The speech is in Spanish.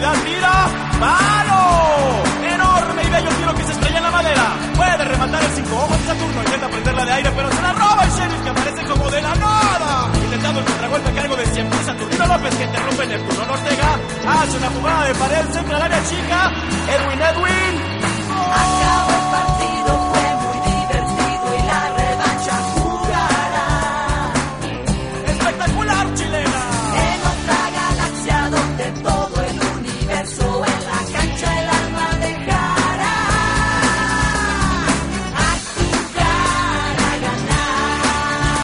profundidad, tira, ¡palo! Enorme y bello tiro que se estrella en la madera. Puede rematar el 5 ojos de Saturno, intenta prenderla de aire, pero se la roba el Sheriff, que aparece como de la nada. Intentando el contragolpe a cargo de siempre Saturnino López, que interrumpe Neptuno Ortega. Hace una jugada de pared, centra al área chica. Edwin. Acabó.